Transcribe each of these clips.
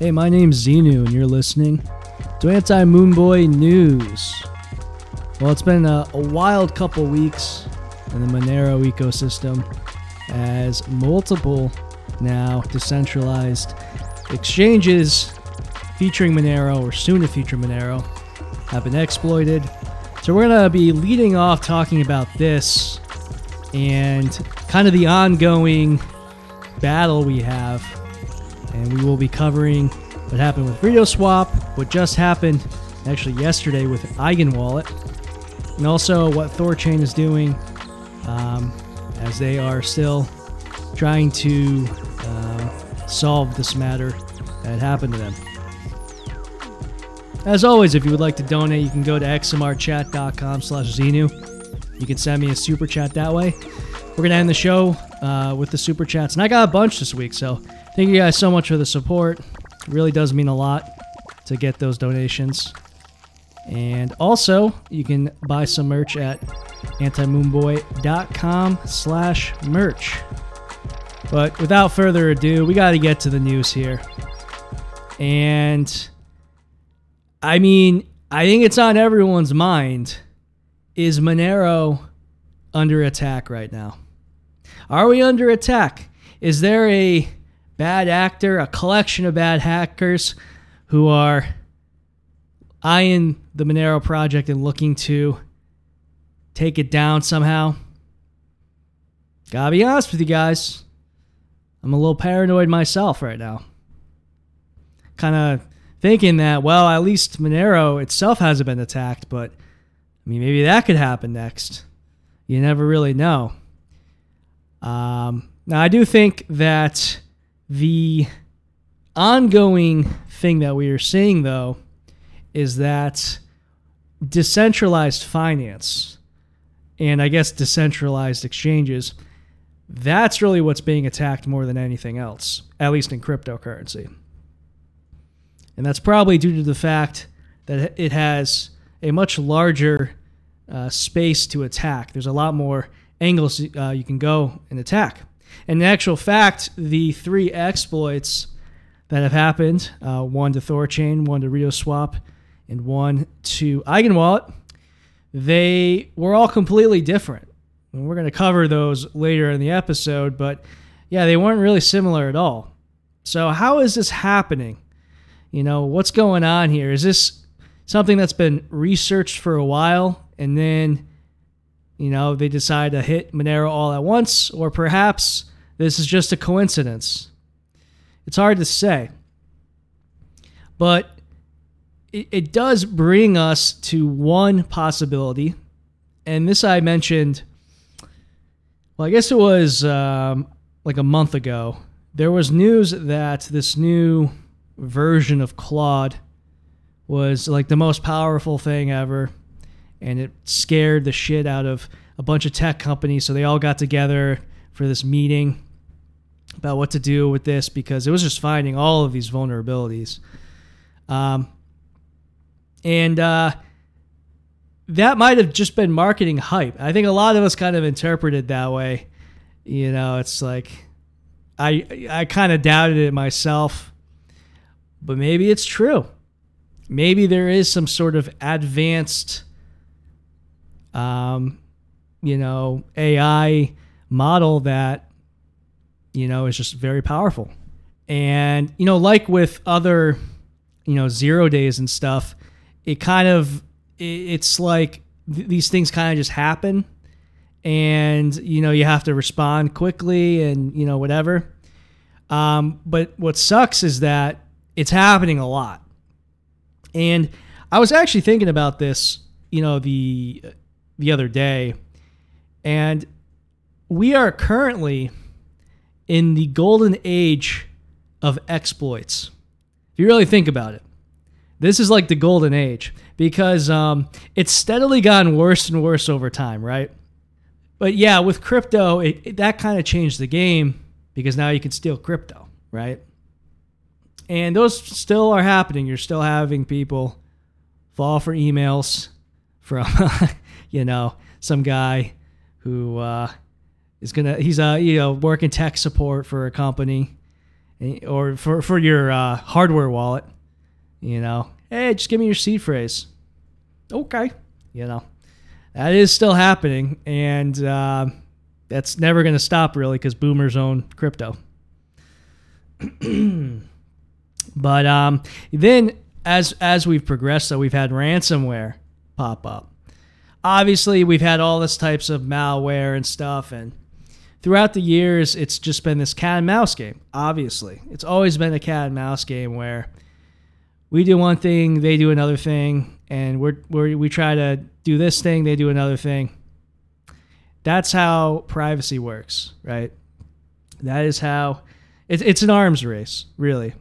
Hey, my name's Xenu, and you're listening to Anti-Moonboy News. Well, it's been a wild couple weeks in the Monero ecosystem as multiple now decentralized exchanges featuring Monero or soon to feature Monero have been exploited. So we're going to be leading off talking about this and kind of the ongoing battle we have. And we will be covering what happened with RioSwap, what just happened actually yesterday with Eigenwallet, and also what Thorchain is doing as they are still trying to solve this matter that happened to them. As always, if you would like to donate, you can go to xmrchat.com/Xenu. You can send me a super chat that way. We're going to end the show with the super chats. And I got a bunch this week, so thank you guys so much for the support. It really does mean a lot to get those donations. And also, you can buy some merch at antimoonboy.com/merch. But without further ado, we got to get to the news here. And I mean, I think it's on everyone's mind. Is Monero under attack right now? Are we under attack? Is there a bad actor, a collection of bad hackers who are eyeing the Monero project and looking to take it down somehow? Gotta be honest with you guys. I'm a little paranoid myself right now. Kind of thinking that, well, at least Monero itself hasn't been attacked, but I mean, maybe that could happen next. You never really know. Now, I do think that the ongoing thing that we are seeing, though, is that decentralized finance and I guess decentralized exchanges, that's really what's being attacked more than anything else, at least in cryptocurrency. And that's probably due to the fact that it has a much larger space to attack. There's a lot more angles you can go and attack. And in actual fact, the 3 exploits that have happened, one to Thorchain, one to RioSwap, and one to Eigenwallet, they were all completely different. And we're going to cover those later in the episode, but yeah, they weren't really similar at all. So how is this happening? You know, what's going on here? Is this something that's been researched for a while and then, you know, they decide to hit Monero all at once, or perhaps this is just a coincidence? It's hard to say. But it does bring us to one possibility, and this I mentioned, well, I guess it was like a month ago. There was news that this new version of Claude was like the most powerful thing ever, and it scared the shit out of a bunch of tech companies, so they all got together for this meeting about what to do with this because it was just finding all of these vulnerabilities. And that might have just been marketing hype. I think a lot of us kind of interpreted that way. You know, it's like I kind of doubted it myself, but maybe it's true. Maybe there is some sort of advanced AI model that, is just very powerful. And, like with other, 0 days and stuff, it's like these things kind of just happen and, you have to respond quickly and, whatever. But what sucks is that it's happening a lot. And I was actually thinking about this, the other day, and we are currently in the golden age of exploits. If you really think about it, this is like the golden age because it's steadily gotten worse and worse over time, right? But yeah, with crypto, that kind of changed the game because now you can steal crypto, right? And those still are happening. You're still having people fall for emails from, some guy who he's working tech support for a company, or for your hardware wallet. Hey, just give me your seed phrase. Okay. That is still happening, and that's never going to stop, really, because boomers own crypto. But then as we've progressed, so we've had ransomware pop up. Obviously, we've had all this types of malware and stuff, and throughout the years, it's just been this cat and mouse game. Obviously, it's always been a cat and mouse game where we do one thing, they do another thing, and we try to do this thing, they do another thing. That's how privacy works, right? That is how it's an arms race, really.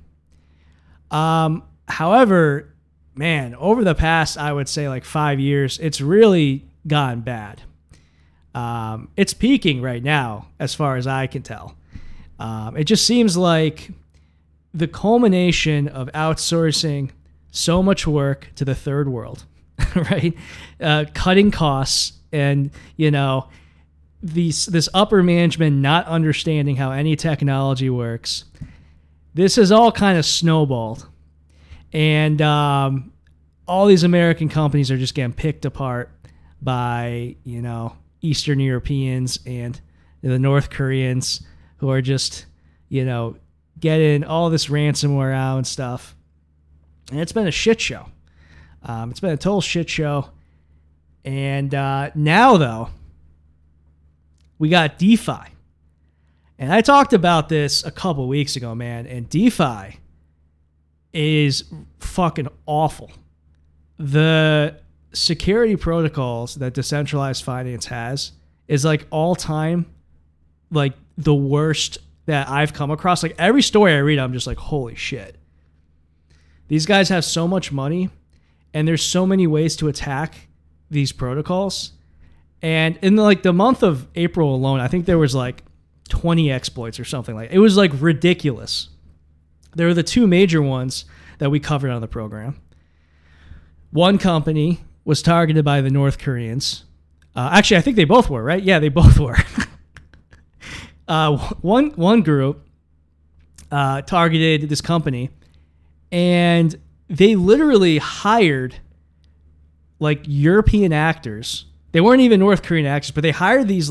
However, man, over the past, I would say like 5 years, it's really gotten bad. It's peaking right now, as far as I can tell. It just seems like the culmination of outsourcing so much work to the third world, right? Cutting costs and, this upper management not understanding how any technology works. This has all kind of snowballed. And all these American companies are just getting picked apart by, Eastern Europeans and the North Koreans who are just, getting all this ransomware out and stuff. And it's been a shit show. It's been a total shit show. And now, though, we got DeFi. And I talked about this a couple weeks ago, man. And DeFi is fucking awful. The security protocols that decentralized finance has is like all time, like the worst that I've come across. Like every story I read, I'm just like, holy shit. These guys have so much money and there's so many ways to attack these protocols. And in the month of April alone, I think there was like 20 exploits or something like it was like ridiculous. There were the two major ones that we covered on the program. One company was targeted by the North Koreans. Actually, I think they both were, right? Yeah, they both were. One group targeted this company, and they literally hired like European actors. They weren't even North Korean actors, but they hired these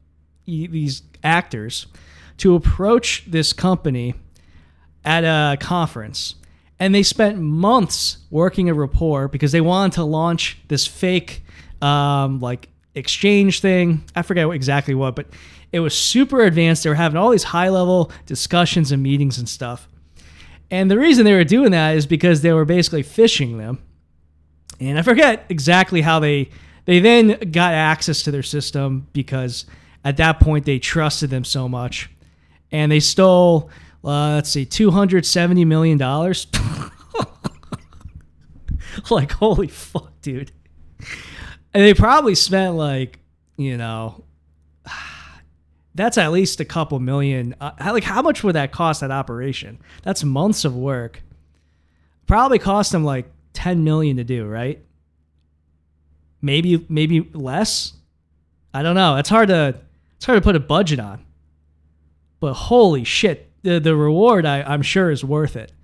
actors to approach this company at a conference. And they spent months working a rapport because they wanted to launch this fake exchange thing. I forget exactly what, but it was super advanced. They were having all these high-level discussions and meetings and stuff. And the reason they were doing that is because they were basically phishing them. And I forget exactly how they then got access to their system because at that point they trusted them so much. And they stole... $270 million. Like, holy fuck, dude. And they probably spent that's at least a couple million. How much would that cost, that operation? That's months of work. Probably cost them like $10 million to do, right? Maybe less. I don't know. It's hard to put a budget on. But holy shit. The reward, I'm sure, is worth it.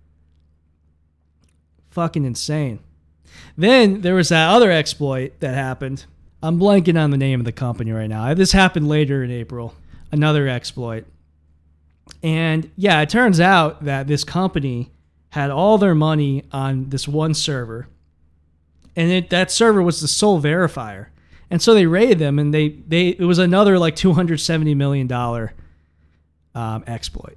Fucking insane. Then there was that other exploit that happened. I'm blanking on the name of the company right now. This happened later in April. Another exploit. And yeah, it turns out that this company had all their money on this one server. And that server was the sole verifier. And so they raided them, and it was another like $270 million exploit.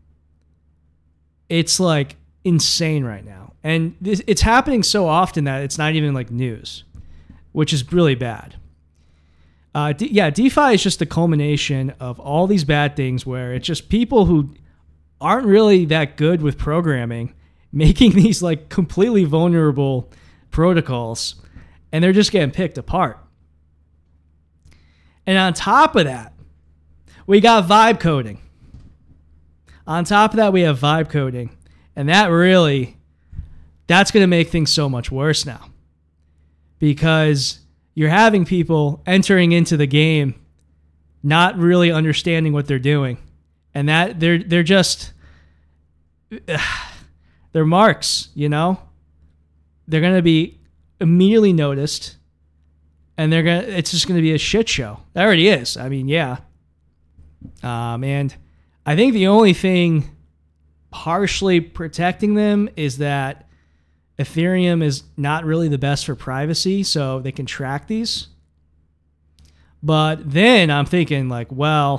It's like insane right now. And it's happening so often that it's not even like news, which is really bad. DeFi is just the culmination of all these bad things where it's just people who aren't really that good with programming making these like completely vulnerable protocols, and they're just getting picked apart. And on top of that, we got vibe coding. On top of that, we have vibe coding. And that's going to make things so much worse now. Because you're having people entering into the game not really understanding what they're doing. And that they're just they're marks, you know? They're going to be immediately noticed, and it's just going to be a shit show. It already is. I mean, yeah. And I think the only thing partially protecting them is that Ethereum is not really the best for privacy, so they can track these. But then I'm thinking, like, well,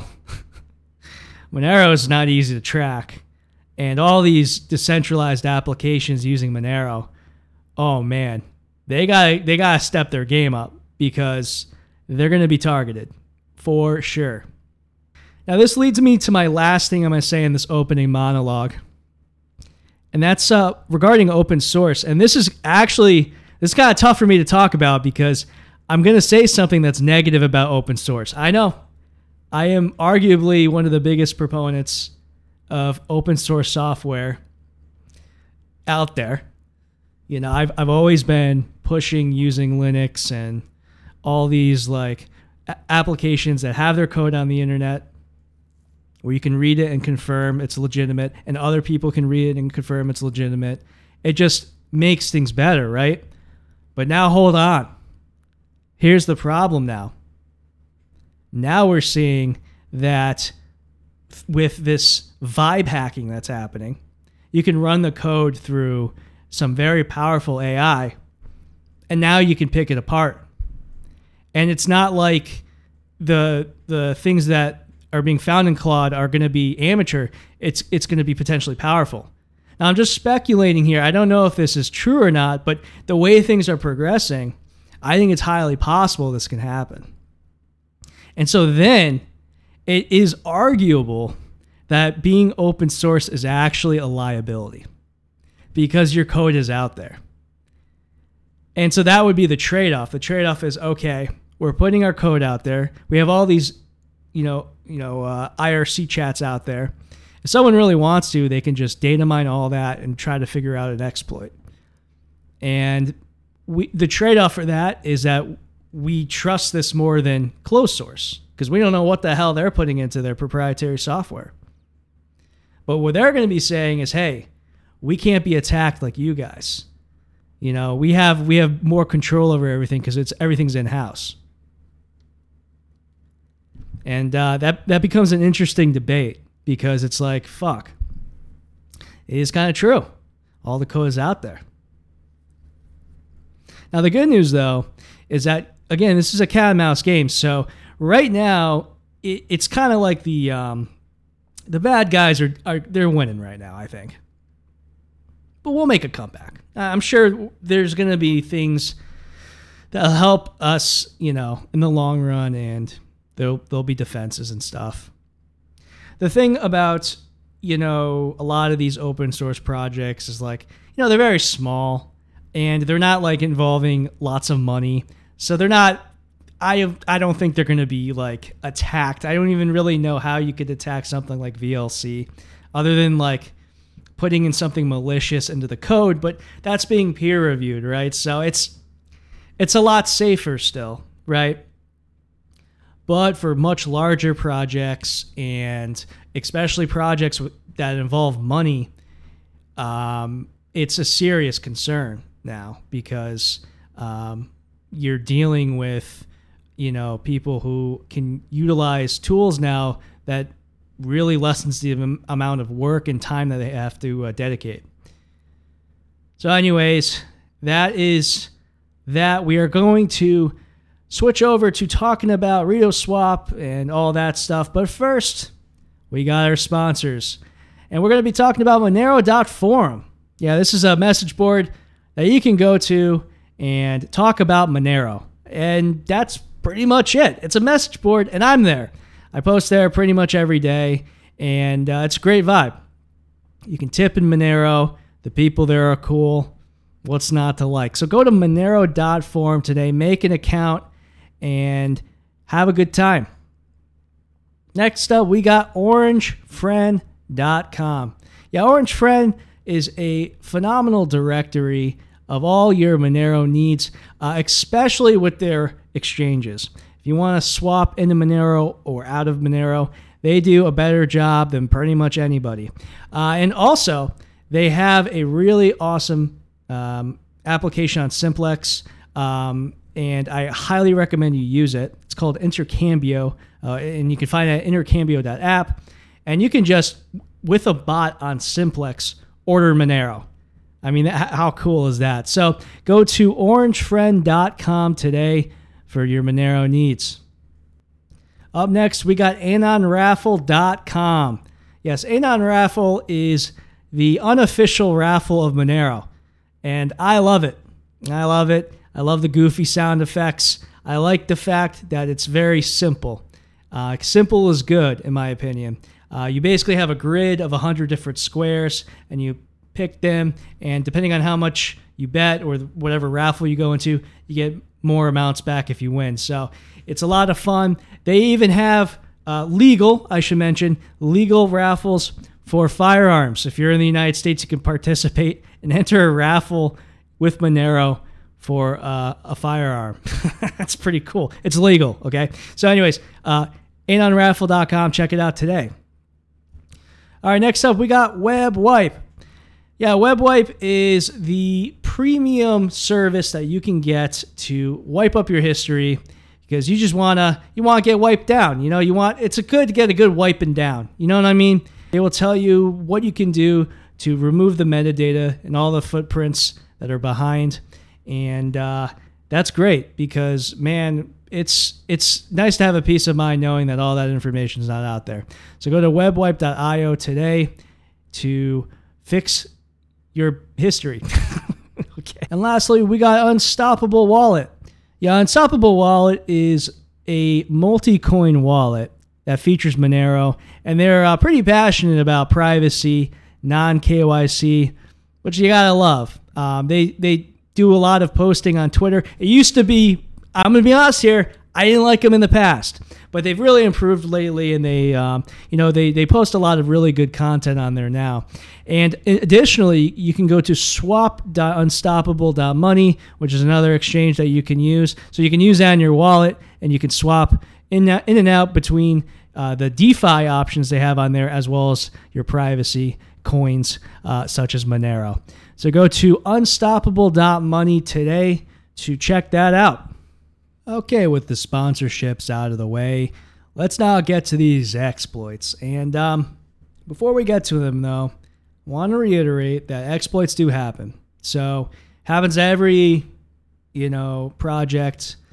Monero is not easy to track. And all these decentralized applications using Monero, oh man, they gotta step their game up because they're going to be targeted for sure. Now, this leads me to my last thing I'm going to say in this opening monologue. And that's regarding open source. And this is kind of tough for me to talk about because I'm going to say something that's negative about open source. I know. I am arguably one of the biggest proponents of open source software out there. You know, I've always been pushing using Linux and all these like applications that have their code on the internet where you can read it and confirm it's legitimate, and other people can read it and confirm it's legitimate. It just makes things better, right? But now hold on. Here's the problem now. Now we're seeing that with this vibe hacking that's happening, you can run the code through some very powerful AI, and now you can pick it apart. And it's not like the things that are being found in Claude are going to be amateur. It's going to be potentially powerful. Now, I'm just speculating here. I don't know if this is true or not, but the way things are progressing, I think it's highly possible this can happen. And so then it is arguable that being open source is actually a liability because your code is out there. And so that would be the trade-off. The trade-off is, okay, we're putting our code out there. We have all these, IRC chats out there. If someone really wants to, they can just data mine all that and try to figure out an exploit. And the trade-off for that is that we trust this more than closed source because we don't know what the hell they're putting into their proprietary software. But what they're going to be saying is, hey, we can't be attacked like you guys. You know, we have more control over everything because everything's in-house. And that becomes an interesting debate because it's like, fuck. It is kind of true. All the code is out there. Now, the good news, though, is that, again, this is a cat and mouse game. So right now, it's kind of like the bad guys they're winning right now, I think. But we'll make a comeback. I'm sure there's going to be things that'll help us, in the long run, and there'll be defenses and stuff. The thing about, a lot of these open source projects is like, they're very small and they're not like involving lots of money. So they're not, I don't think they're going to be like attacked. I don't even really know how you could attack something like VLC other than like putting in something malicious into the code, but that's being peer reviewed, right? So it's a lot safer still, right? But for much larger projects, and especially projects that involve money, it's a serious concern now because you're dealing with, people who can utilize tools now that really lessens the amount of work and time that they have to dedicate. So anyways, that is that. We are going to switch over to talking about RitoSwap and all that stuff. But first, we got our sponsors. And we're going to be talking about Monero.forum. Yeah, this is a message board that you can go to and talk about Monero. And that's pretty much it. It's a message board, and I'm there. I post there pretty much every day, and it's a great vibe. You can tip in Monero. The people there are cool. What's not to like? So go to Monero.forum today, make an account, and have a good time. Next up, we got OrangeFriend.com. Yeah, OrangeFriend is a phenomenal directory of all your Monero needs, especially with their exchanges. If you want to swap into Monero or out of Monero, they do a better job than pretty much anybody. And also, they have a really awesome application on Simplex, and I highly recommend you use it. It's called Intercambio, and you can find it at intercambio.app. And you can just, with a bot on Simplex, order Monero. I mean, how cool is that? So go to orangefriend.com today for your Monero needs. Up next, we got AnonRaffle.com. Yes, Anon Raffle is the unofficial raffle of Monero, and I love it. I love it. I love the goofy sound effects. I like the fact that it's very simple. Simple is good, in my opinion. You basically have a grid of 100 different squares, and you pick them, and depending on how much you bet or whatever raffle you go into, you get more amounts back if you win. So it's a lot of fun. They even have legal raffles for firearms. If you're in the United States, you can participate and enter a raffle with Monero for a firearm. That's pretty cool. It's legal, okay? So anyways, AnonRaffle.com. Check it out today. All right, next up, we got WebWipe. Yeah, WebWipe is the premium service that you can get to wipe up your history because you just want to get wiped down. You know, it's good to get a good wiping down. You know what I mean? They will tell you what you can do to remove the metadata and all the footprints that are behind. And that's great because, man, it's nice to have a peace of mind knowing that all that information is not out there. So go to webwipe.io today to fix your history. Okay. And lastly, we got Unstoppable Wallet. Yeah, Unstoppable Wallet is a multi-coin wallet that features Monero, and they're pretty passionate about privacy, non-KYC, which you gotta love. They do a lot of posting on Twitter. It used to be, I'm going to be honest here, I didn't like them in the past, but they've really improved lately, and they post a lot of really good content on there now. And additionally, you can go to swap.unstoppable.money, which is another exchange that you can use. So you can use that in your wallet, and you can swap in and out between the DeFi options they have on there, as well as your privacy coins such as Monero. So go to unstoppable.money today to check that out. Okay, with the sponsorships out of the way, let's now get to these exploits. And before we get to them, though, I want to reiterate that exploits do happen. So happens to every, project.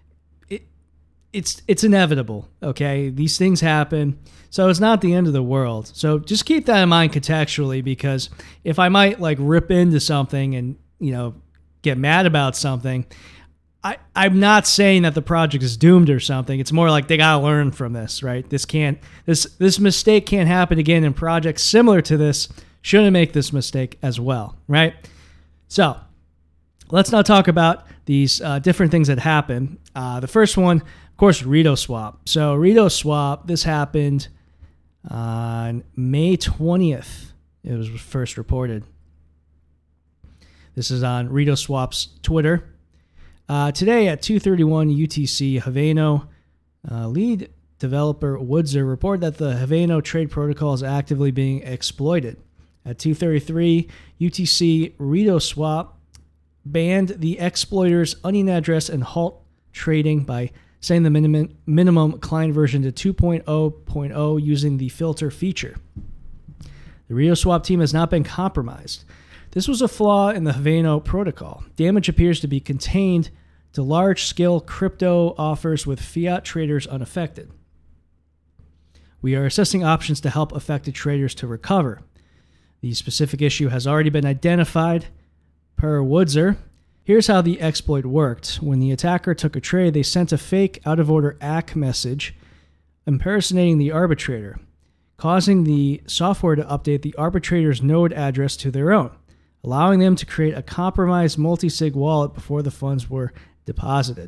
It's inevitable, okay? These things happen, so it's not the end of the world. So just keep that in mind contextually, because if I might rip into something and, get mad about something, I'm not saying that the project is doomed or something. It's more like they got to learn from this, right? This mistake can't happen again, and projects similar to this shouldn't make this mistake as well, right? So let's now talk about these different things that happen. The first one, of course, RitoSwap. So RitoSwap, this happened on May 20th. It was first reported. This is on RitoSwap's Twitter. Today at 2:31 UTC, Haveno lead developer Woodzer reported that the Haveno trade protocol is actively being exploited. At 2:33 UTC, RitoSwap banned the exploiter's onion address and halt trading by setting the minimum client version to 2.0.0 using the filter feature. The RitoSwap team has not been compromised. This was a flaw in the Haveno protocol. Damage appears to be contained to large-scale crypto offers with fiat traders unaffected. We are assessing options to help affected traders to recover. The specific issue has already been identified. Per Woodzer, here's how the exploit worked. When the attacker took a trade, they sent a fake out-of-order ACK message impersonating the arbitrator, causing the software to update the arbitrator's node address to their own, allowing them to create a compromised multi-sig wallet before the funds were deposited.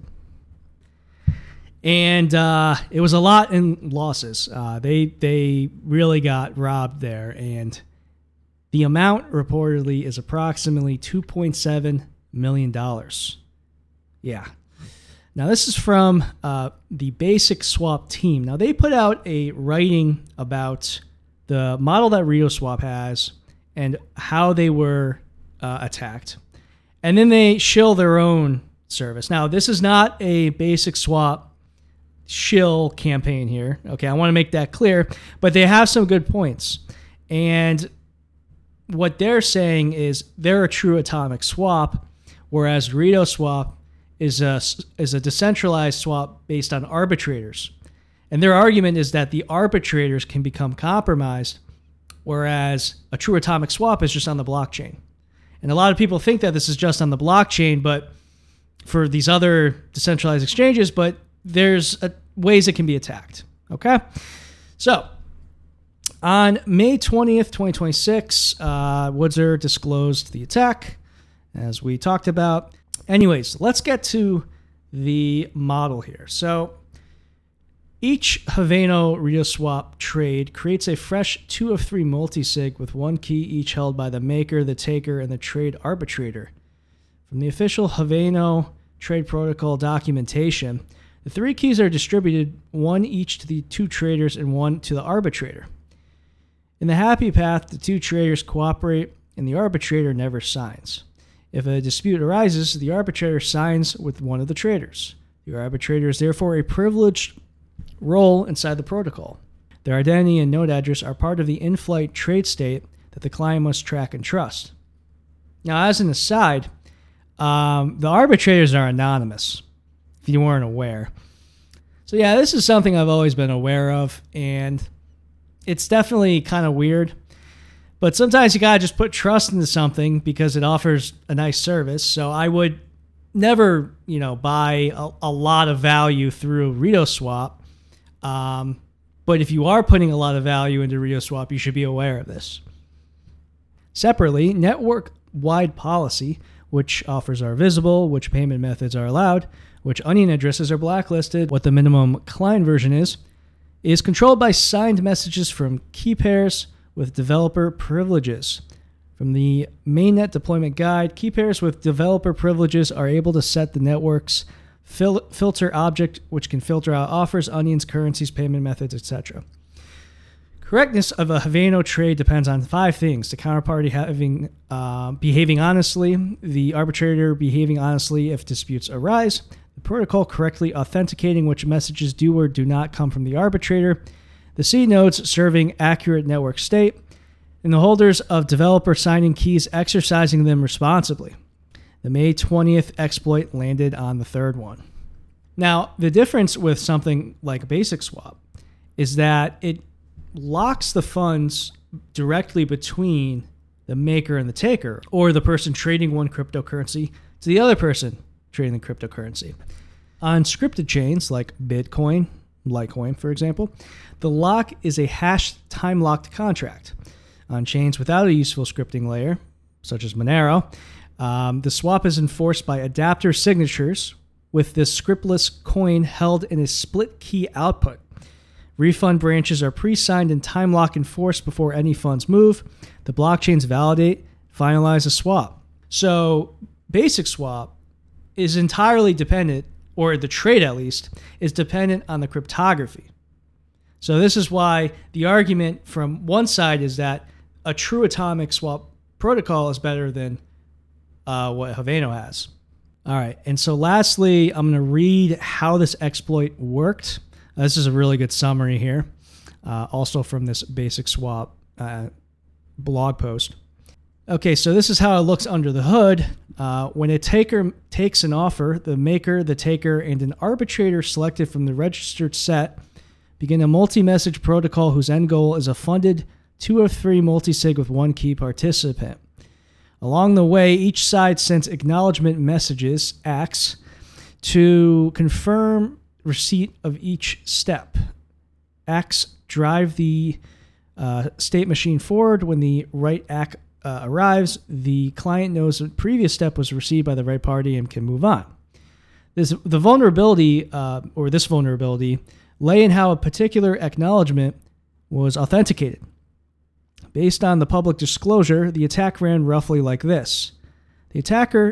And it was a lot in losses. They really got robbed there, and the amount reportedly is approximately $2.7 million. Yeah. Now, this is from the Basic Swap team. Now, they put out a writing about the model that RitoSwap has and how they were attacked. And then they shill their own service. Now, this is not a basic swap shill campaign here. Okay, I want to make that clear, but they have some good points. And what they're saying is they're a true atomic swap, whereas RitoSwap is a decentralized swap based on arbitrators. And their argument is that the arbitrators can become compromised, whereas a true atomic swap is just on the blockchain. And a lot of people think that this is just on the blockchain, but for these other decentralized exchanges, but there's ways it can be attacked. Okay? So, on May 20th, 2026, Woodzer disclosed the attack, as we talked about. Anyways, let's get to the model here. So, each Haveno RitoSwap trade creates a fresh 2 of 3 multisig with one key each held by the maker, the taker, and the trade arbitrator. From the official Haveno trade protocol documentation, the 3 keys are distributed, one each to the 2 traders and one to the arbitrator. In the happy path, the 2 traders cooperate and the arbitrator never signs. If a dispute arises, the arbitrator signs with one of the traders. The arbitrator is therefore a privileged role inside the protocol. Their identity and node address are part of the in-flight trade state that the client must track and trust. Now, as an aside, the arbitrators are anonymous, if you weren't aware. So yeah, this is something I've always been aware of, and it's definitely kind of weird. But sometimes you gotta just put trust into something because it offers a nice service. So I would never, buy a lot of value through RitoSwap. But if you are putting a lot of value into RitoSwap, you should be aware of this. Separately, network-wide policy, which offers are visible, which payment methods are allowed, which onion addresses are blacklisted, what the minimum client version is controlled by signed messages from key pairs with developer privileges. From the mainnet deployment guide, key pairs with developer privileges are able to set the network's filter object, which can filter out offers, onions, currencies, payment methods, etc. Correctness of a Haveno trade depends on 5 things: the counterparty behaving honestly, the arbitrator behaving honestly if disputes arise, the protocol correctly authenticating which messages do or do not come from the arbitrator, the C nodes serving accurate network state, and the holders of developer signing keys exercising them responsibly. The May 20th exploit landed on the 3rd one. Now, the difference with something like BasicSwap is that it locks the funds directly between the maker and the taker, or the person trading one cryptocurrency to the other person trading the cryptocurrency. On scripted chains like Bitcoin, Litecoin, for example, the lock is a hashed time-locked contract. On chains without a useful scripting layer, such as Monero, the swap is enforced by adapter signatures, with this scriptless coin held in a split key output. Refund branches are pre-signed and time lock enforced before any funds move. The blockchains validate, finalize a swap. So BasicSwap is entirely dependent, or the trade at least, is dependent on the cryptography. So this is why the argument from one side is that a true atomic swap protocol is better than what Haveno has. All right, and so lastly, I'm going to read how this exploit worked. This is a really good summary here, also from this BasicSwap blog post. Okay, so this is how it looks under the hood. When a taker takes an offer, the maker, the taker, and an arbitrator selected from the registered set begin a multi-message protocol whose end goal is a funded 2 of 3 multisig with one key participant. Along the way, each side sends acknowledgement messages, ACKs, to confirm receipt of each step. ACKs drive the state machine forward. When the right ACK arrives, the client knows the previous step was received by the right party and can move on. This vulnerability lay in how a particular acknowledgement was authenticated. Based on the public disclosure, the attack ran roughly like this. The attacker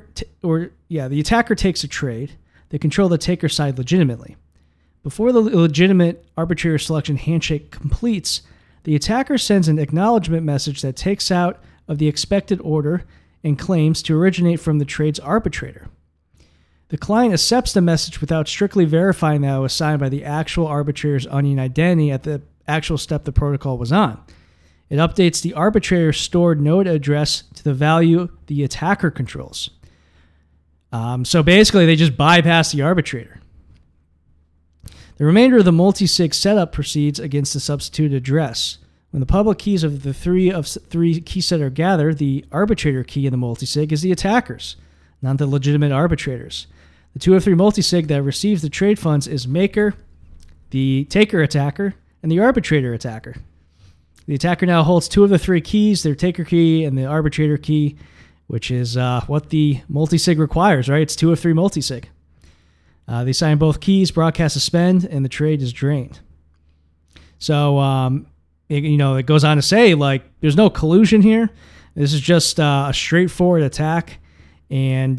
takes a trade. They control the taker side legitimately. Before the legitimate arbitrator selection handshake completes, the attacker sends an acknowledgement message that takes out of the expected order and claims to originate from the trade's arbitrator. The client accepts the message without strictly verifying that it was signed by the actual arbitrator's onion identity at the actual step the protocol was on. It updates the arbitrator's stored node address to the value the attacker controls. So basically, they just bypass the arbitrator. The remainder of the multisig setup proceeds against the substituted address. When the public keys of the three key set are gathered, the arbitrator key in the multisig is the attacker's, not the legitimate arbitrator's. The 2 of 3 multisig that receives the trade funds is maker, the taker attacker, and the arbitrator attacker. The attacker now holds 2 of the 3 keys, their taker key and the arbitrator key, which is what the multisig requires, right? It's 2 of 3 multisig. They sign both keys, broadcast suspend, and the trade is drained. So, it goes on to say, like, there's no collusion here. This is just a straightforward attack. And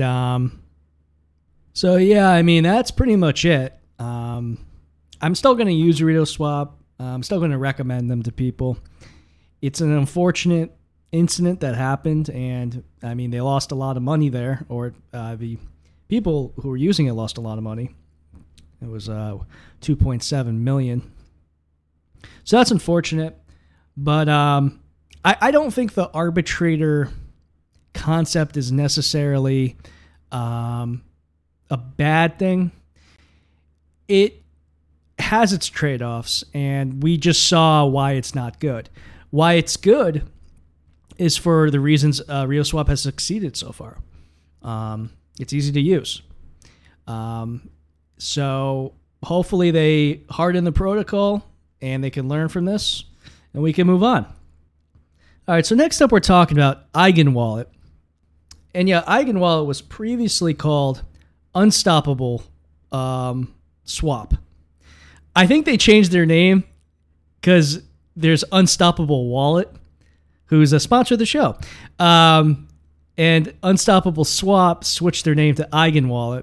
that's pretty much it. I'm still going to use RitoSwap. I'm still going to recommend them to people. It's an unfortunate incident that happened, and they lost a lot of money there, or the people who were using it lost a lot of money. It was 2.7 million. So that's unfortunate, but I don't think the arbitrator concept is necessarily a bad thing. It has its trade-offs, and we just saw why it's not good. Why it's good is for the reasons RitoSwap has succeeded so far. It's easy to use. So hopefully they harden the protocol and they can learn from this and we can move on. All right, so next up we're talking about EigenWallet. And yeah, EigenWallet was previously called Unstoppable Swap. I think they changed their name because there's Unstoppable Wallet, who's a sponsor of the show. And Unstoppable Swap switched their name to EigenWallet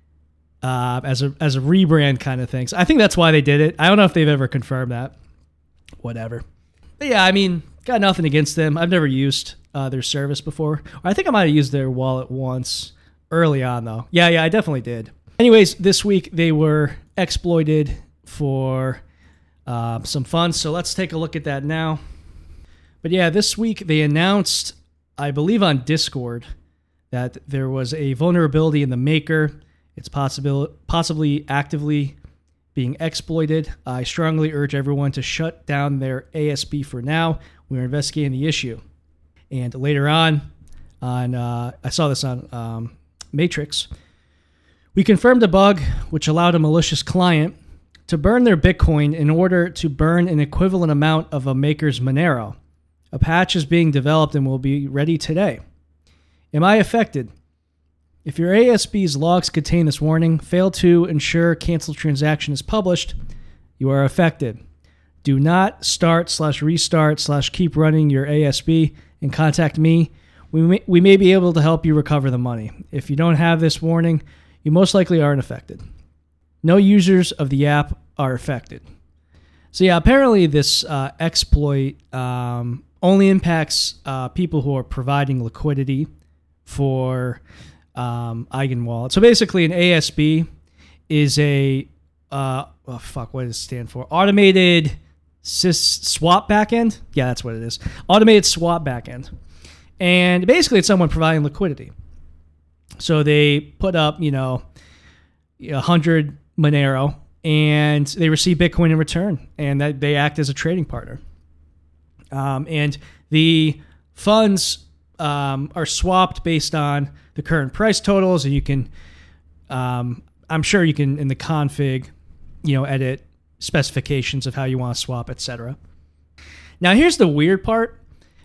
as a rebrand kind of thing. So I think that's why they did it. I don't know if they've ever confirmed that. Whatever. But yeah, got nothing against them. I've never used their service before. I think I might have used their wallet once early on, though. Yeah, I definitely did. Anyways, this week they were exploited for some funds. So let's take a look at that now. But yeah, this week they announced, I believe on Discord, that there was a vulnerability in the maker. It's possibly actively being exploited. I strongly urge everyone to shut down their ASB for now. We're investigating the issue. And later on I saw this on Matrix, we confirmed a bug which allowed a malicious client to burn their Bitcoin in order to burn an equivalent amount of a maker's Monero. A patch is being developed and will be ready today. Am I affected? If your ASB's logs contain this warning, fail to ensure cancel transaction is published, you are affected. Do not start/restart/keep running your ASB and contact me. We may be able to help you recover the money. If you don't have this warning, you most likely aren't affected. No users of the app are affected. So yeah, apparently this exploit only impacts people who are providing liquidity for EigenWallet. So basically an ASB is what does it stand for? Automated swap backend? Yeah, that's what it is. Automated swap backend. And basically it's someone providing liquidity. So they put up, 100 Monero and they receive Bitcoin in return, and that they act as a trading partner. And the funds are swapped based on the current price totals, and you can, I'm sure you can in the config, edit specifications of how you want to swap, etc. Now here's the weird part.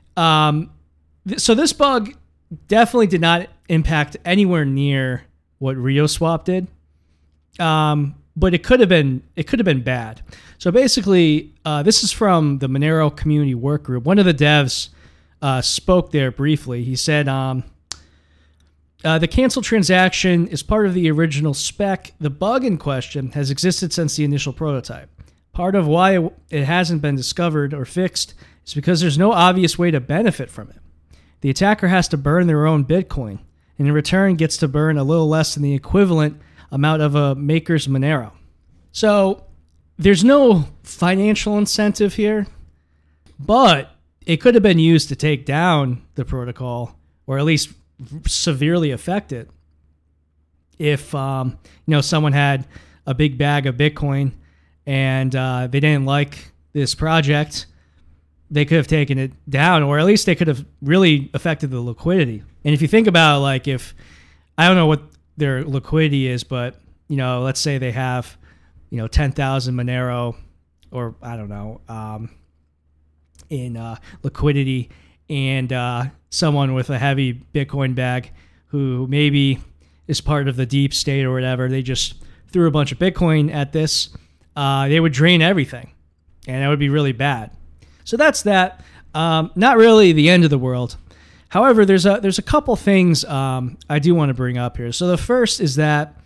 So this bug definitely did not impact anywhere near what RitoSwap did. But it could have been bad. So basically, this is from the Monero community work group. One of the devs spoke there briefly. He said, the cancel transaction is part of the original spec. The bug in question has existed since the initial prototype. Part of why it hasn't been discovered or fixed is because there's no obvious way to benefit from it. the attacker has to burn their own Bitcoin, and in return gets to burn a little less than the equivalent amount of a maker's Monero. So there's no financial incentive here, but it could have been used to take down the protocol, or at least severely affect it. If someone had a big bag of Bitcoin and they didn't like this project, they could have taken it down, or at least they could have really affected the liquidity. And if you think about, like, if I don't know what their liquidity is, but let's say they have 10,000 Monero, or I don't know, in liquidity, and someone with a heavy Bitcoin bag who maybe is part of the deep state or whatever, they just threw a bunch of Bitcoin at this, they would drain everything, and that would be really bad. So that's that. Not really the end of the world. However, there's a couple things I do want to bring up here. So the first is that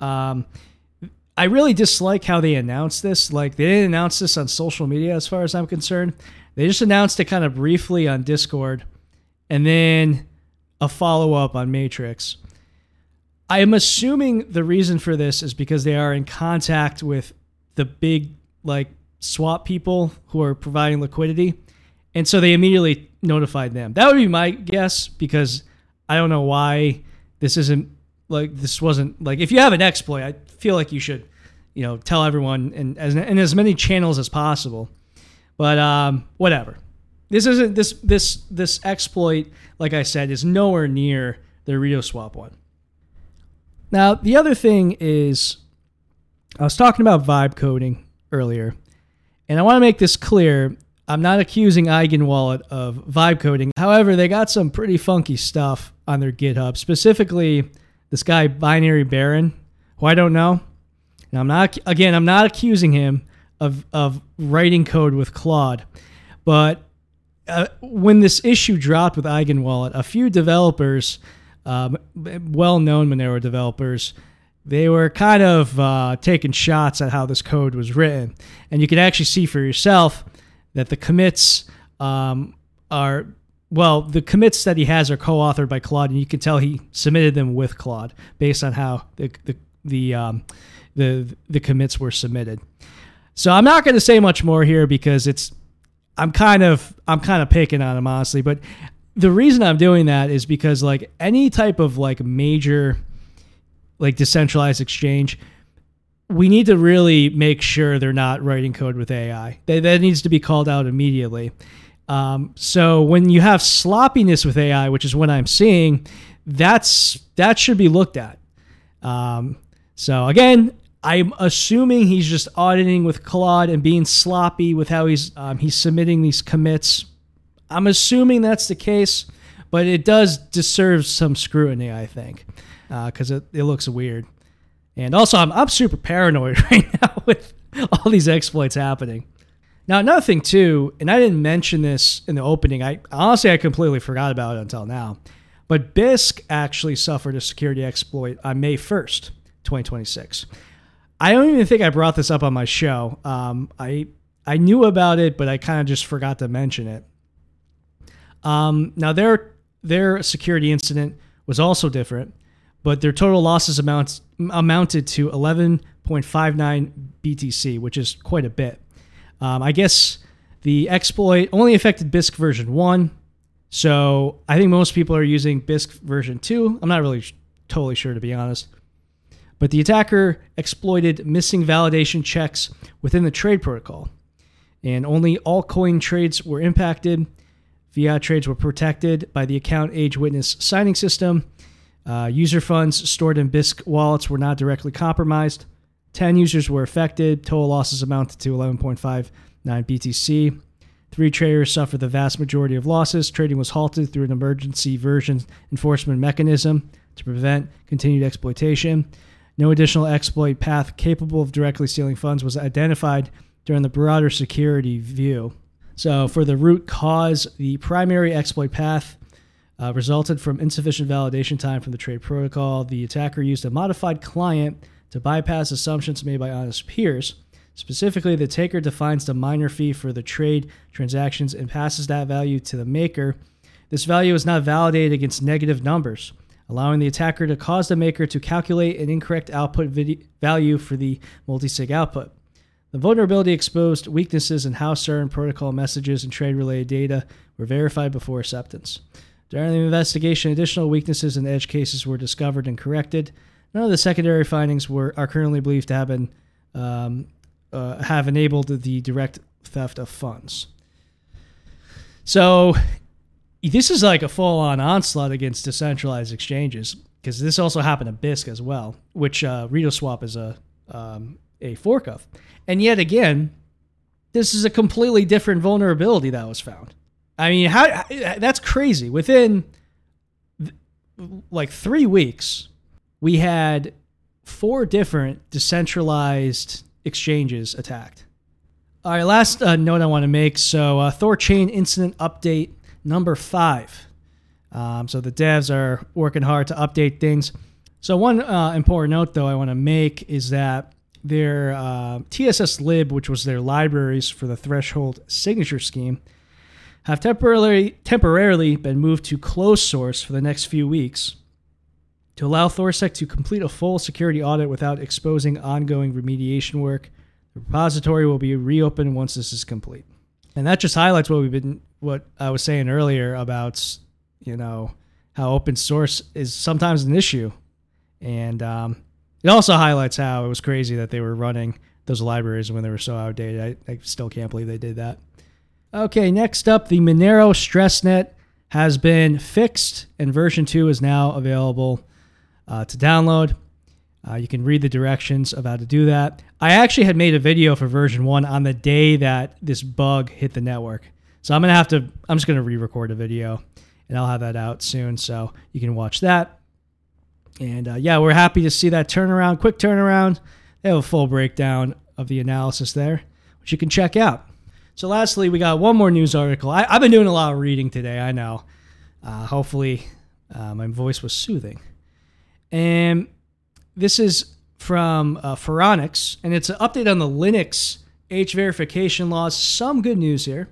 I really dislike how they announced this. Like, they didn't announce this on social media as far as I'm concerned. They just announced it kind of briefly on Discord, and then a follow-up on Matrix. I am assuming the reason for this is because they are in contact with the big, like, swap people who are providing liquidity, and so they immediately notified them. That would be my guess, because I don't know why this wasn't like, if you have an exploit, I feel like you should tell everyone in as many channels as possible. But whatever. This isn't this exploit, like I said, is nowhere near the RitoSwap one. Now, the other thing is, I was talking about vibe coding earlier, and I want to make this clear. I'm not accusing Eigenwallet of vibe coding. However, they got some pretty funky stuff on their GitHub, specifically this guy Binary Baron, who I don't know. And I'm not accusing him of writing code with Claude, but when this issue dropped with Eigenwallet, a few developers, well-known Monero developers, they were kind of taking shots at how this code was written. And you can actually see for yourself that the commits the commits that he has are co-authored by Claude, and you can tell he submitted them with Claude based on how the commits were submitted. So I'm not going to say much more here, because I'm kind of picking on him, honestly. But the reason I'm doing that is because, like, any type of, like, major, like, decentralized exchange, we need to really make sure they're not writing code with AI. That needs to be called out immediately. So when you have sloppiness with AI, which is what I'm seeing, that should be looked at. So again, I'm assuming he's just auditing with Claude and being sloppy with how he's submitting these commits. I'm assuming that's the case, but it does deserve some scrutiny, I think, because it looks weird. And also, I'm super paranoid right now with all these exploits happening. Now, another thing too, and I didn't mention this in the opening. I completely forgot about it until now. But Bisq actually suffered a security exploit on May 1st, 2026. I don't even think I brought this up on my show. I knew about it, but I kind of just forgot to mention it. Now, their security incident was also different, but their total losses amounted to 11.59 BTC, which is quite a bit. I guess the exploit only affected Bisq version 1, so I think most people are using Bisq version 2. I'm not really totally sure, to be honest. But the attacker exploited missing validation checks within the trade protocol, and only altcoin trades were impacted. Fiat trades were protected by the account age witness signing system. User funds stored in Bisq wallets were not directly compromised. 10 users were affected. Total losses amounted to 11.59 BTC. 3 traders suffered the vast majority of losses. Trading was halted through an emergency version enforcement mechanism to prevent continued exploitation. No additional exploit path capable of directly stealing funds was identified during the broader security view. So for the root cause, the primary exploit path resulted from insufficient validation time from the trade protocol. The attacker used a modified client to bypass assumptions made by honest peers. Specifically, the taker defines the miner fee for the trade transactions and passes that value to the maker. This value is not validated against negative numbers, allowing the attacker to cause the maker to calculate an incorrect output value for the multisig output. The vulnerability exposed weaknesses in how certain protocol messages and trade-related data were verified before acceptance. During the investigation, additional weaknesses in edge cases were discovered and corrected. None of the secondary findings are currently believed to have enabled the direct theft of funds. So this is like a full-on onslaught against decentralized exchanges, because this also happened to Bisq as well, which RitoSwap is a fork of. And yet again, this is a completely different vulnerability that was found. I mean, that's crazy. Within like 3 weeks, we had 4 different decentralized exchanges attacked. All right, last note I want to make. So Thorchain incident update number 5. So the devs are working hard to update things. So one important note, though, I want to make is that their TSS lib, which was their libraries for the threshold signature scheme, have temporarily been moved to closed source for the next few weeks to allow Thorsec to complete a full security audit without exposing ongoing remediation work. The repository will be reopened once this is complete. And that just highlights what I was saying earlier about, how open source is sometimes an issue. And it also highlights how it was crazy that they were running those libraries when they were so outdated. I still can't believe they did that. Okay, next up, the Monero StressNet has been fixed, and version 2 is now available to download. You can read the directions of how to do that. I actually had made a video for version 1 on the day that this bug hit the network. So I'm just going to re-record a video, and I'll have that out soon, so you can watch that. And we're happy to see that turnaround, quick turnaround. They have a full breakdown of the analysis there, which you can check out. So lastly, we got one more news article. I've been doing a lot of reading today, I know. Hopefully my voice was soothing. And this is from Phoronix, and it's an update on the Linux H verification laws. Some good news here.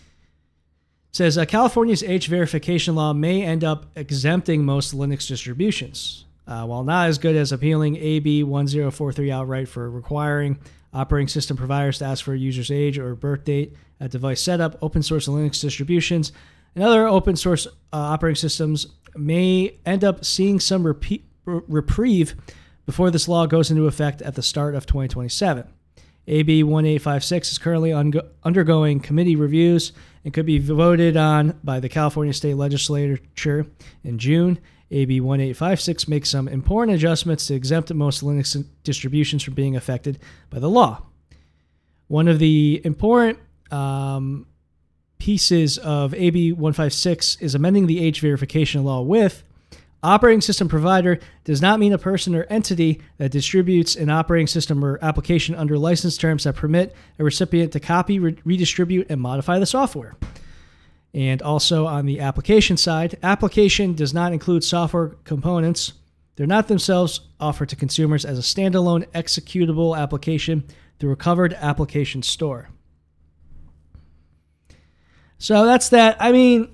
It says California's H verification law may end up exempting most Linux distributions. While not as good as appealing AB 1043 outright for requiring operating system providers to ask for a user's age or birth date at device setup, open source Linux distributions and other open source operating systems may end up seeing some reprieve before this law goes into effect at the start of 2027. AB 1856 is currently undergoing committee reviews and could be voted on by the California State Legislature in June. AB 1856 makes some important adjustments to exempt most Linux distributions from being affected by the law. One of the important pieces of AB 156 is amending the H verification law with operating system provider does not mean a person or entity that distributes an operating system or application under license terms that permit a recipient to copy, redistribute, and modify the software. And also on the application side, application does not include software components. They're not themselves offered to consumers as a standalone executable application through a covered application store. So that's that. I mean,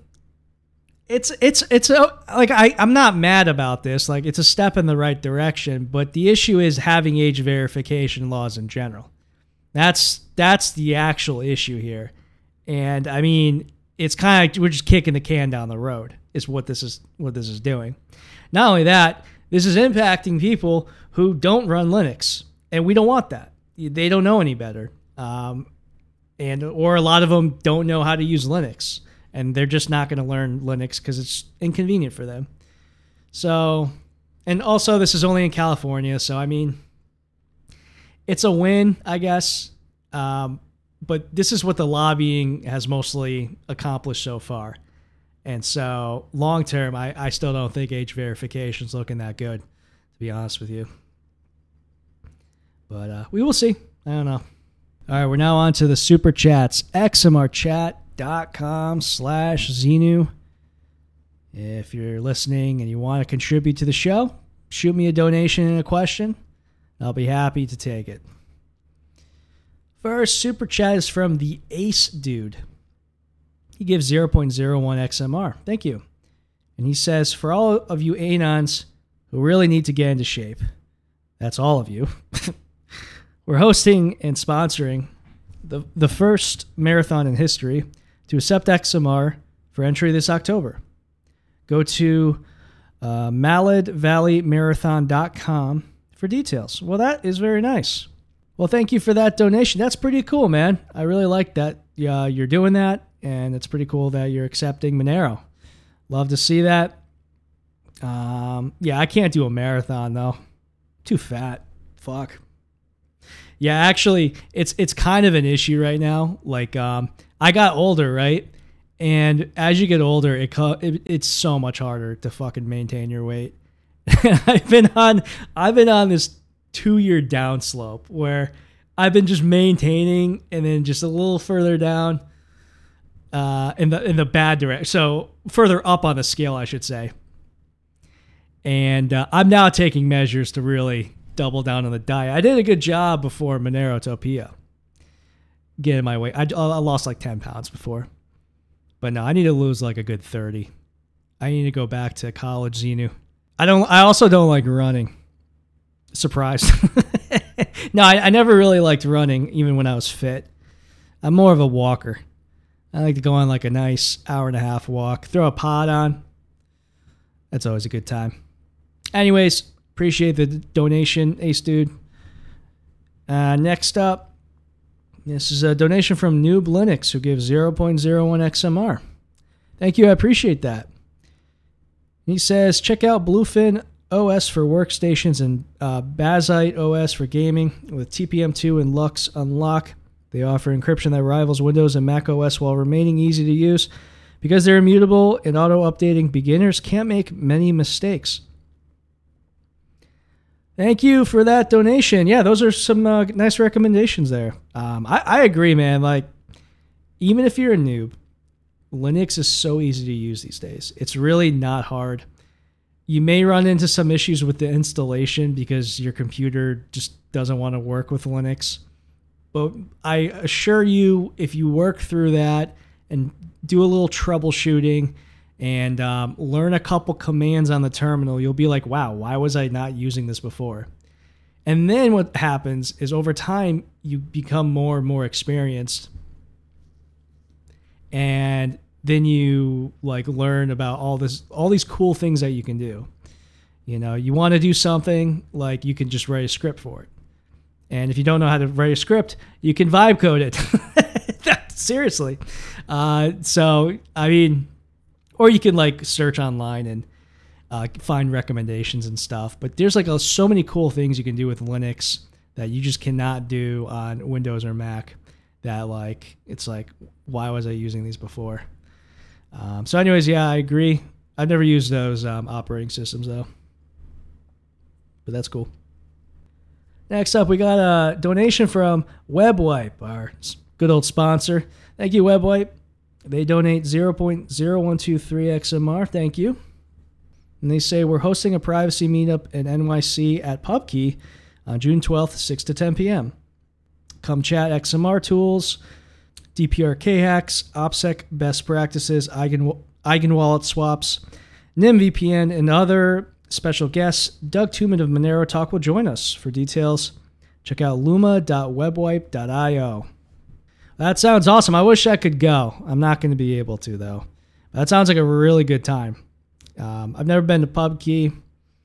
I'm not mad about this. Like, it's a step in the right direction, but the issue is having age verification laws in general. That's the actual issue here. And I mean, it's kind of, we're just kicking the can down the road is what this is doing. Not only that, this is impacting people who don't run Linux, and we don't want that. They don't know any better. Or a lot of them don't know how to use Linux, and they're just not going to learn Linux because it's inconvenient for them. So, and also this is only in California, so I mean, it's a win, I guess. But this is what the lobbying has mostly accomplished so far. And so long term, I still don't think age verification is looking that good, to be honest with you. But we will see. I don't know. All right, we're now on to the super chats. xmrchat.com/Xenu. If you're listening and you want to contribute to the show, shoot me a donation and a question. I'll be happy to take it. First super chat is from the Ace Dude. He gives 0.01 XMR. Thank you. And he says, for all of you Anons who really need to get into shape, that's all of you, we're hosting and sponsoring the first marathon in history to accept XMR for entry this October. Go to maladvalleymarathon.com for details. Well, that is very nice. Well, thank you for that donation. That's pretty cool, man. I really like that you're doing that, and it's pretty cool that you're accepting Monero. Love to see that. Yeah, I can't do a marathon, though. Too fat. Fuck. Yeah, actually, it's kind of an issue right now. Like, I got older, right? And as you get older, it's so much harder to fucking maintain your weight. I've been on this 2-year downslope where I've been just maintaining and then just a little further down in the bad direction. So further up on the scale, I should say. And I'm now taking measures to really double down on the diet. I did a good job before Monerotopia, getting my weight. I lost like 10 pounds before. But no, I need to lose like a good 30. I need to go back to college Xenu. I also don't like running. Surprised. No, I never really liked running, even when I was fit. I'm more of a walker. I like to go on like a nice 1.5-hour walk, throw a pod on. That's always a good time. Anyways, appreciate the donation, Ace Dude. Next up, this is a donation from Noob Linux, who gives 0.01 XMR. Thank you, I appreciate that. He says, check out Bluefin OS for workstations and Bazite OS for gaming with TPM2 and Lux Unlock. They offer encryption that rivals Windows and Mac OS while remaining easy to use. Because they're immutable and auto-updating, beginners can't make many mistakes. Thank you for that donation. Yeah, those are some nice recommendations there. I agree, man. Like, even if you're a noob, Linux is so easy to use these days. It's really not hard. You may run into some issues with the installation because your computer just doesn't want to work with Linux. But I assure you, if you work through that and do a little troubleshooting and learn a couple commands on the terminal, you'll be like, wow, why was I not using this before? And then what happens is over time, you become more and more experienced. And then you like learn about all these cool things that you can do. You know, you want to do something, like you can just write a script for it. And if you don't know how to write a script, you can vibe code it. Seriously. So, I mean, or you can like search online and find recommendations and stuff. But there's like so many cool things you can do with Linux that you just cannot do on Windows or Mac. That like, it's like, why was I using these before? So anyways, yeah, I agree. I've never used those operating systems though. But that's cool. Next up, we got a donation from WebWipe, our good old sponsor. Thank you, WebWipe. They donate 0.0123 XMR. Thank you. And they say, we're hosting a privacy meetup in NYC at PubKey on June 12th, 6 to 10 p.m. Come chat XMR tools, DPRK hacks, OPSEC best practices, eigenwallet swaps, NIM VPN, and other special guests. Doug Tuman of Monero Talk will join us. For details, check out luma.webwipe.io. That sounds awesome. I wish I could go. I'm not going to be able to, though. That sounds like a really good time. I've never been to PubKey,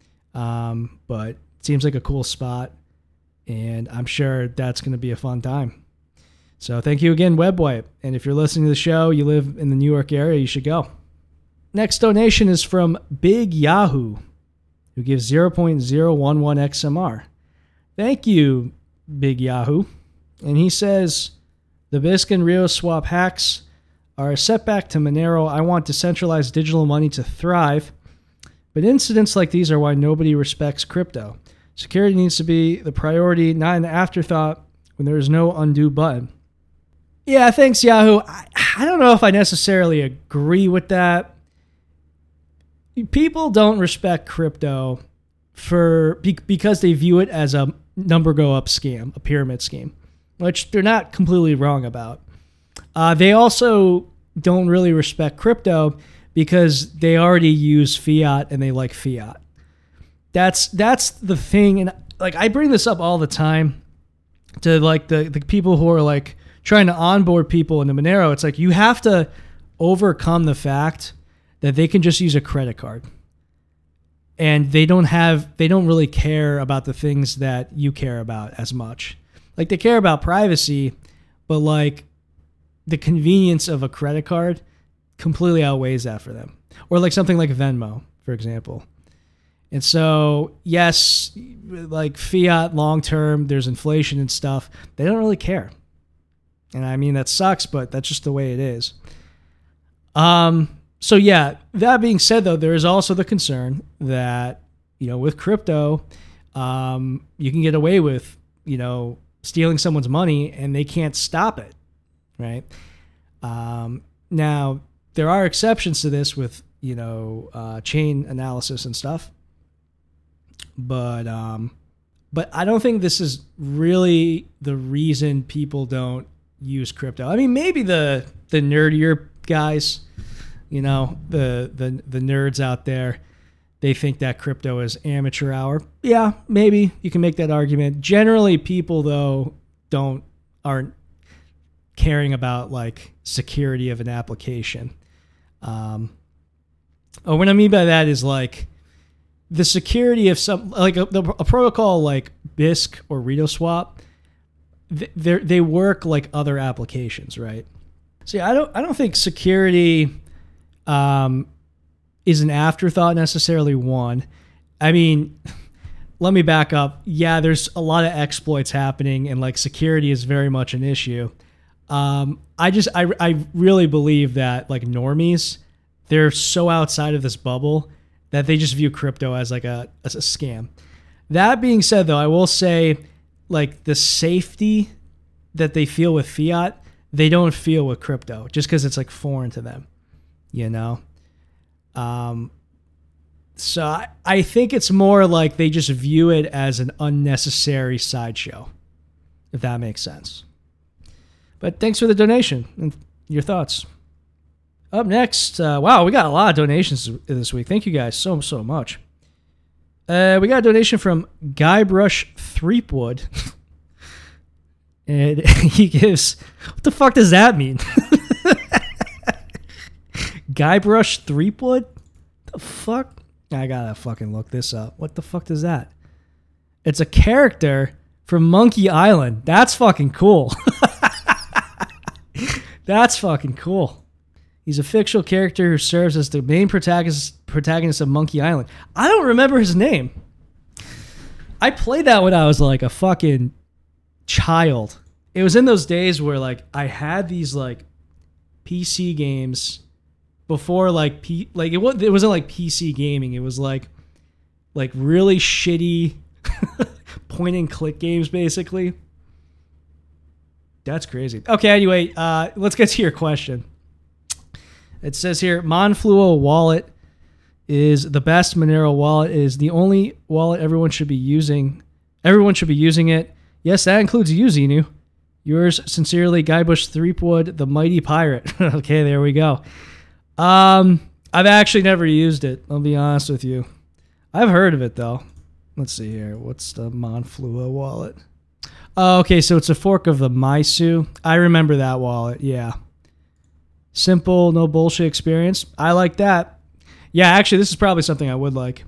but it seems like a cool spot, and I'm sure that's going to be a fun time. So thank you again, WebWipe. And if you're listening to the show, you live in the New York area, you should go. Next donation is from Big Yahoo, who gives 0.011 XMR. Thank you, Big Yahoo. And he says, the BISC and Rio swap hacks are a setback to Monero. I want decentralized digital money to thrive, but incidents like these are why nobody respects crypto. Security needs to be the priority, not an afterthought when there is no undo button. Yeah, thanks, Yahoo. I don't know if I necessarily agree with that. People don't respect crypto because they view it as a number go up scam, a pyramid scheme, which they're not completely wrong about. They also don't really respect crypto because they already use fiat and they like fiat. That's the thing. And like, I bring this up all the time to like the people who are like trying to onboard people into Monero. It's like, you have to overcome the fact that they can just use a credit card and they don't really care about the things that you care about as much. Like, they care about privacy, but like the convenience of a credit card completely outweighs that for them. Or like something like Venmo, for example. And so, yes, like fiat long-term, there's inflation and stuff. They don't really care. And I mean, that sucks, but that's just the way it is. So yeah, that being said though, there is also the concern that, with crypto, you can get away with, stealing someone's money and they can't stop it. Right. Now there are exceptions to this with, chain analysis and stuff. But I don't think this is really the reason people don't use crypto. I mean, maybe the nerdier guys, the nerds out there, they think that crypto is amateur hour. Yeah, maybe you can make that argument. Generally, people though aren't caring about like security of an application. What I mean by that is like the security of some, like a protocol like BISC or RitoSwap, they work like other applications, right? See, I don't think security is an afterthought necessarily. One, I mean, let me back up. Yeah, there's a lot of exploits happening, and like security is very much an issue. I really believe that like normies, they're so outside of this bubble that they just view crypto as like a scam. That being said, though, I will say like the safety that they feel with fiat, they don't feel with crypto just because it's like foreign to them, So I think it's more like they just view it as an unnecessary sideshow, if that makes sense. But thanks for the donation and your thoughts. Up next, wow, we got a lot of donations this week. Thank you guys so much. We got a donation from Guybrush Threepwood. And he gives, what the fuck does that mean? Guybrush Threepwood? The fuck? I gotta fucking look this up. What the fuck is that? It's a character from Monkey Island. That's fucking cool. That's fucking cool. He's a fictional character who serves as the main protagonist of Monkey Island. I don't remember his name. I played that when I was like a fucking child. It was in those days where like I had these like PC games before like it wasn't like PC gaming. It was like really shitty point and click games basically. That's crazy. Okay, anyway, let's get to your question. It says here, Monfluo wallet is the best Monero wallet. It is the only wallet everyone should be using. Everyone should be using it. Yes, that includes you, Xenu. Yours sincerely, Guybrush Threepwood, the mighty pirate. Okay, there we go. I've actually never used it. I'll be honest with you. I've heard of it though. Let's see here. What's the Monfluo wallet? Oh, okay, so it's a fork of the Maisu. I remember that wallet. Yeah. Simple, no bullshit experience. I like that. Yeah, actually, this is probably something I would like.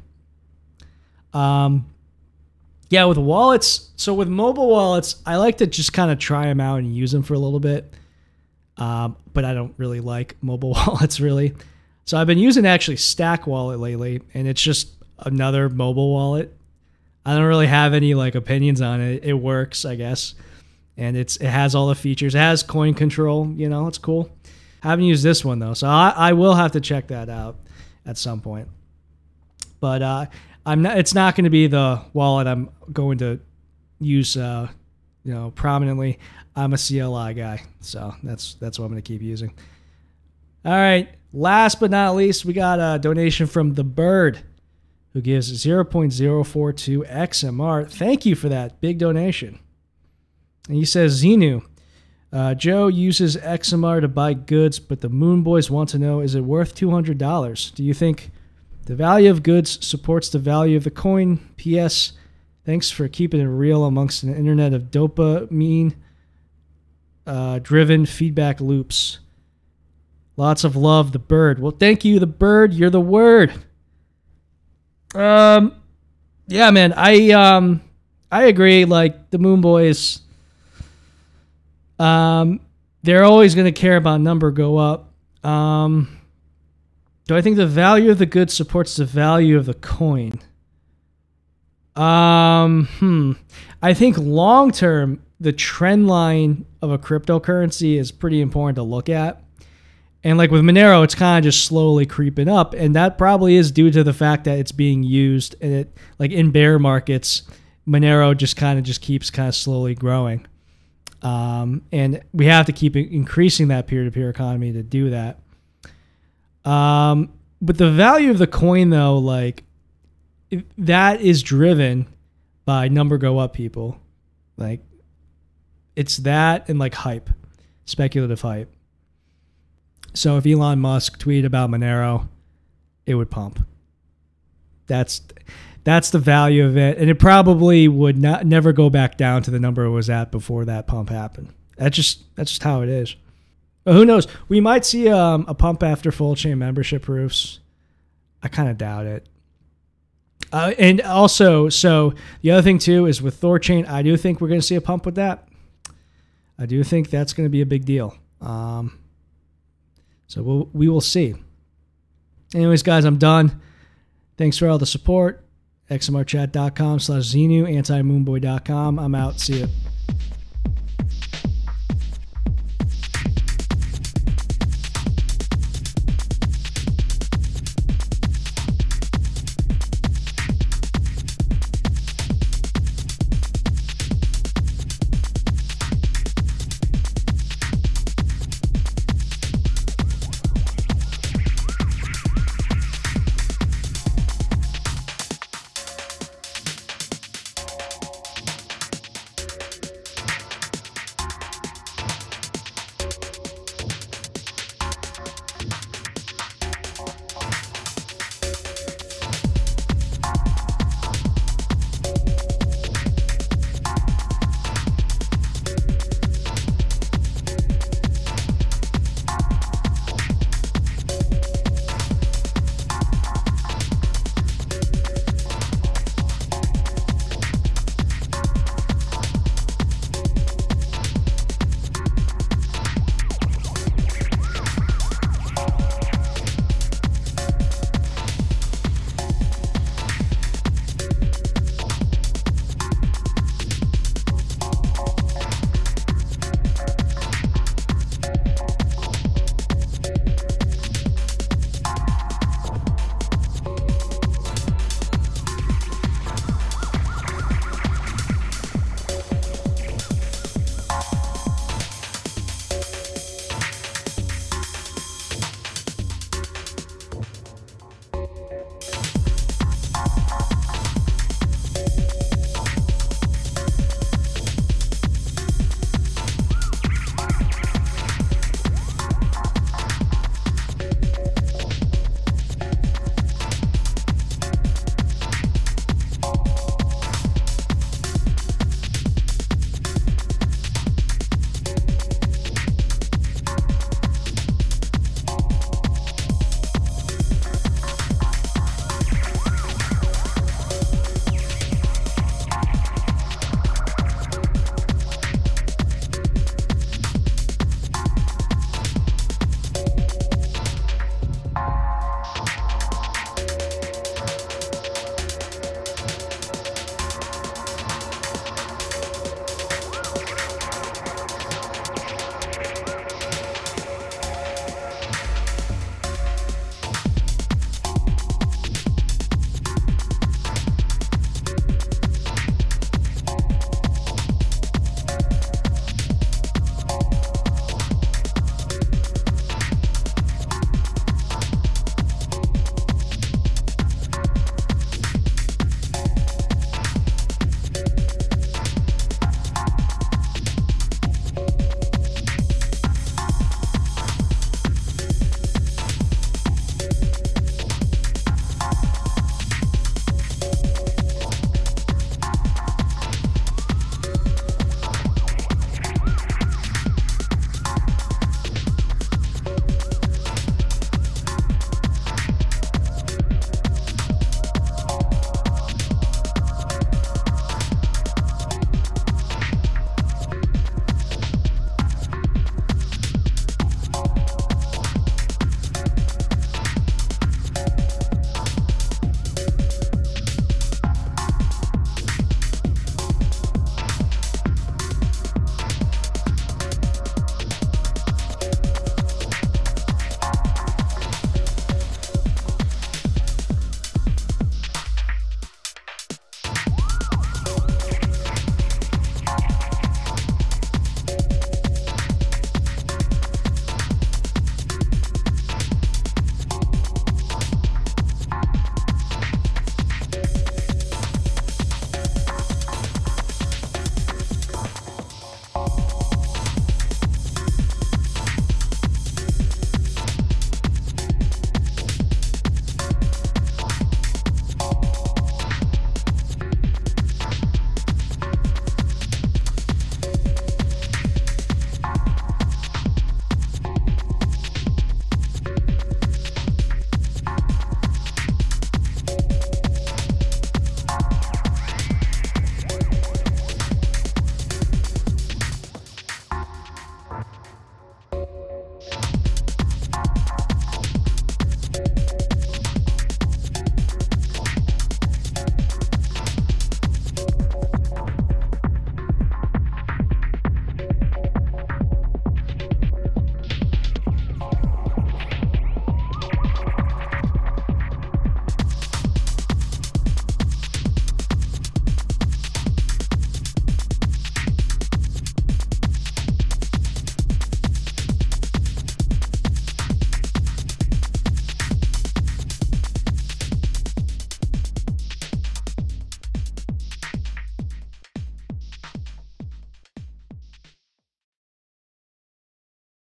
Yeah, with wallets. So with mobile wallets, I like to just kind of try them out and use them for a little bit. But I don't really like mobile wallets, really. So I've been using actually Stack Wallet lately, and it's just another mobile wallet. I don't really have any like opinions on it. It works, I guess. And it has all the features. It has coin control, it's cool. I haven't used this one though, so I will have to check that out at some point. But it's not going to be the wallet I'm going to use prominently. I'm a CLI guy, so that's what I'm going to keep using. All right, last but not least, we got a donation from The Bird, who gives 0.042 XMR. Thank you for that big donation. And he says, Xenu, Joe uses XMR to buy goods, but the Moon Boys want to know, is it worth $200? Do you think the value of goods supports the value of the coin? P.S. Thanks for keeping it real amongst an internet of dopamine driven feedback loops. Lots of love, the bird. Well, thank you, the bird. You're the word. Yeah, man. I agree. Like the Moon Boys, they're always going to care about number go up. Do I think the value of the good supports the value of the coin? I think long term, the trend line of a cryptocurrency is pretty important to look at. And like with Monero, it's kind of just slowly creeping up. And that probably is due to the fact that it's being used. And it, like in bear markets, Monero just keeps slowly growing. And we have to keep increasing that peer-to-peer economy to do that. But the value of the coin, though, like that is driven by number go up people. Like it's that and like hype, speculative hype. So if Elon Musk tweeted about Monero, it would pump. That's the value of it, and it probably would never go back down to the number it was at before that pump happened. That's just how it is. But who knows? We might see a pump after full chain membership proofs. I kind of doubt it. And also, so the other thing too is with Thorchain, I do think we're going to see a pump with that. I do think that's going to be a big deal. So we will see. Anyways, guys, I'm done. Thanks for all the support. xmrchat.com/Xenu, antimoonboy.com. I'm out. See ya.